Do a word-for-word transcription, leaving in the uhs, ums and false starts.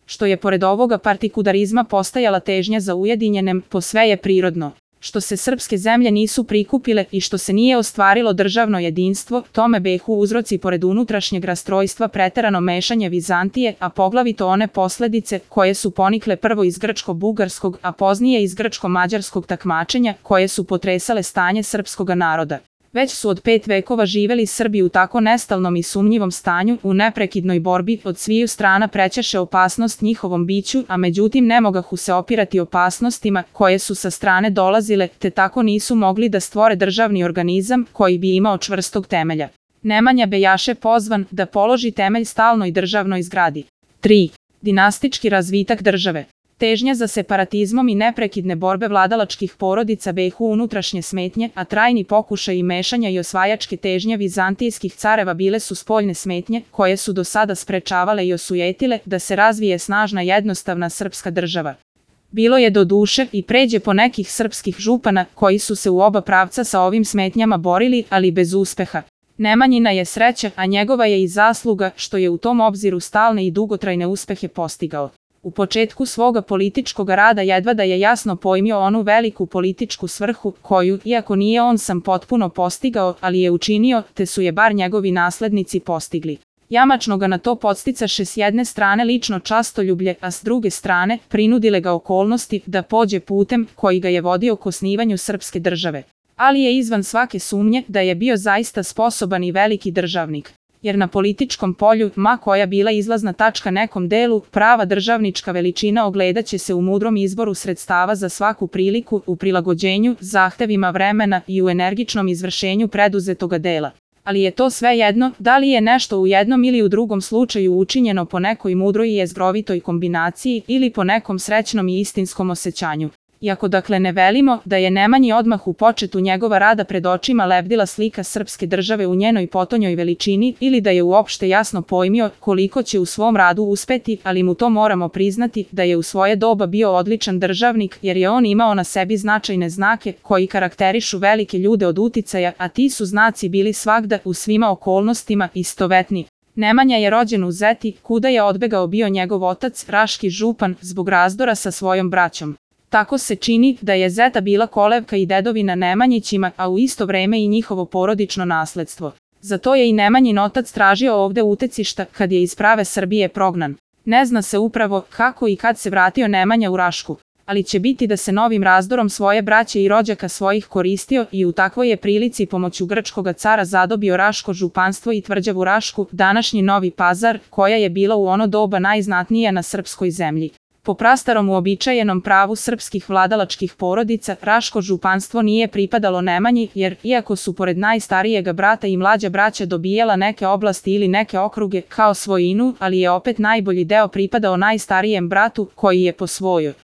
što je pored ovoga partikudarizma postajala težnja za ujedinjenem, posve je prirodno. Što se srpske zemlje nisu prikupile i što se nije ostvarilo državno jedinstvo, tome behu uzroci pored unutrašnjeg rastrojstva preterano mešanje Vizantije, a poglavito one posledice koje su ponikle prvo iz grčko-bugarskog, a poznije iz grčko-mađarskog takmačenja, koje su potresale stanje srpskoga naroda. Već su od pet vekova živeli Srbi u tako nestalnom i sumnjivom stanju, u neprekidnoj borbi, od sviju strana prećeše opasnost njihovom biću, a međutim ne mogahu se opirati opasnostima koje su sa strane dolazile, te tako nisu mogli da stvore državni organizam koji bi imao čvrstog temelja. Nemanja bejaše pozvan da položi temelj stalnoj državnoj zgradi. tri. Dinastički razvitak države. Težnja za separatizmom i neprekidne borbe vladalačkih porodica behu unutrašnje smetnje, a trajni pokušaj i mešanja i osvajačke težnje vizantijskih careva bile su spoljne smetnje, koje su do sada sprečavale i osujetile da se razvije snažna jednostavna srpska država. Bilo je do duše i pređe po nekih srpskih župana koji su se u oba pravca sa ovim smetnjama borili, ali bez uspeha. Nemanjina je sreća, a njegova je i zasluga što je u tom obziru stalne i dugotrajne uspehe postigao. U početku svoga političkog rada jedva da je jasno pojmio onu veliku političku svrhu koju, iako nije on sam potpuno postigao, ali je učinio, te su je bar njegovi naslednici postigli. Jamačno ga na to podsticaše s jedne strane lično častoljublje, a s druge strane prinudile ga okolnosti da pođe putem koji ga je vodio k osnivanju srpske države. Ali je izvan svake sumnje da je bio zaista sposoban i veliki državnik. Jer na političkom polju, ma koja bila izlazna tačka nekom delu, prava državnička veličina ogledaće se u mudrom izboru sredstava za svaku priliku, u prilagođenju zahtevima vremena i u energičnom izvršenju preduzetoga dela. Ali je to sve jedno, da li je nešto u jednom ili u drugom slučaju učinjeno po nekoj mudroj i jezgrovitoj kombinaciji ili po nekom srećnom i istinskom osjećanju. Iako dakle ne velimo da je Nemanji odmah u početu njegova rada pred očima lebdila slika srpske države u njenoj potonjoj veličini ili da je uopšte jasno pojmio koliko će u svom radu uspeti, ali mu to moramo priznati da je u svoje doba bio odličan državnik jer je on imao na sebi značajne znake koji karakterišu velike ljude od uticaja, a ti su znaci bili svagda u svima okolnostima istovetni. Nemanja je rođen u Zeti, kuda je odbegao bio njegov otac, raški župan, zbog razdora sa svojom braćom. Tako se čini da je Zeta bila kolevka i dedovina Nemanjićima, a u isto vreme i njihovo porodično nasledstvo. Zato je i Nemanjin otac tražio ovde utecišta kad je iz prave Srbije prognan. Ne zna se upravo kako i kad se vratio Nemanja u Rašku, ali će biti da se novim razdorom svoje braće i rođaka svojih koristio i u takvoj je prilici pomoću grčkoga cara zadobio Raško županstvo i tvrđavu Rašku, današnji Novi Pazar, koja je bila u ono doba najznatnija na srpskoj zemlji. Po prastarom uobičajenom pravu srpskih vladalačkih porodica, Raško županstvo nije pripadalo Nemanji, jer, iako su pored najstarijega brata i mlađa braća dobijala neke oblasti ili neke okruge kao svojinu, ali je opet najbolji deo pripadao najstarijem bratu, koji je posvojio.